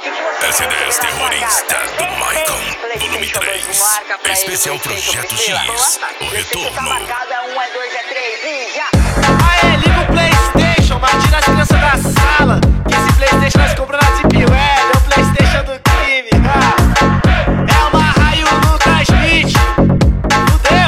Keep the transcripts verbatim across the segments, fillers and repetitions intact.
As ideias terrorista do Maicon, volume três. Especial Projeto X, o retorno. Aê, liga o PlayStation, bate nas crianças da sala. Que esse PlayStation nós compramos na Deep Web, é o PlayStation do crime. Ah. É uma raio Lucas Smith. Fudeu.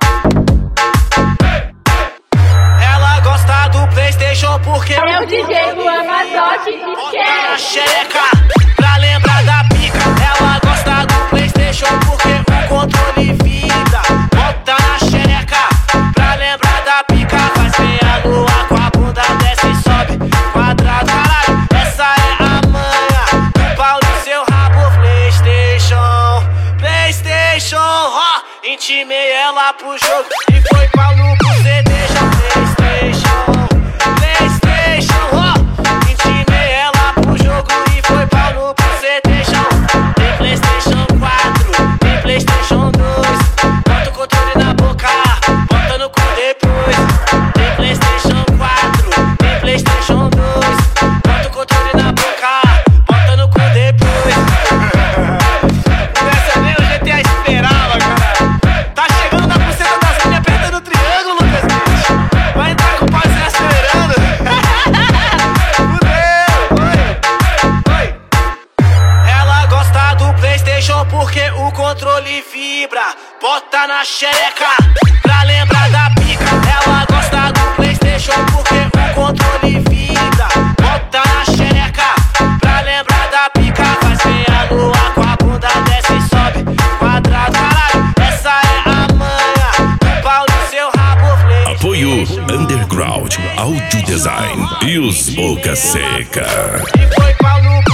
Ela gosta do PlayStation porque é o D J Luan Mazotti de bota na xereca pra lembrar da pica. Ela gosta do PlayStation porque o controle vibra. Bota na xereca pra lembrar da pica. Faz meia lua com a bunda, desce e sobe quadrado. Caralho, essa é a manha do pau no seu rabo. PlayStation, PlayStation, ó. Intimei ela pro jogo e foi pau no bucetejo. PlayStation, PlayStation, ó. Intimei ela pro jogo e foi pau no bucetejo. Tem PlayStation quatro, tem PlayStation dois. Bota o controle na boca, bota no cu depois. Tem PlayStation quatro, tem PlayStation dois. Bota o controle na boca, bota no cu depois. Dessa nem o G T A esperava, cara. Tá chegando na buceta das minhas, apertando o triângulo, Lucas. Vai entrar com o pau se acelerando. Fudeu, oi, oi. Ela gosta do PlayStation porque o controle vibra. Bota na xereca pra lembrar da pica. Ela gosta do PlayStation porque o controle vibra. Bota na xereca pra lembrar da pica. Faz meia lua com a bunda, desce e sobe quadrado. Caralho, essa é a manha do pau no seu rabo. Apoio Underground Audio Design e os Boca Seca. E foi pau no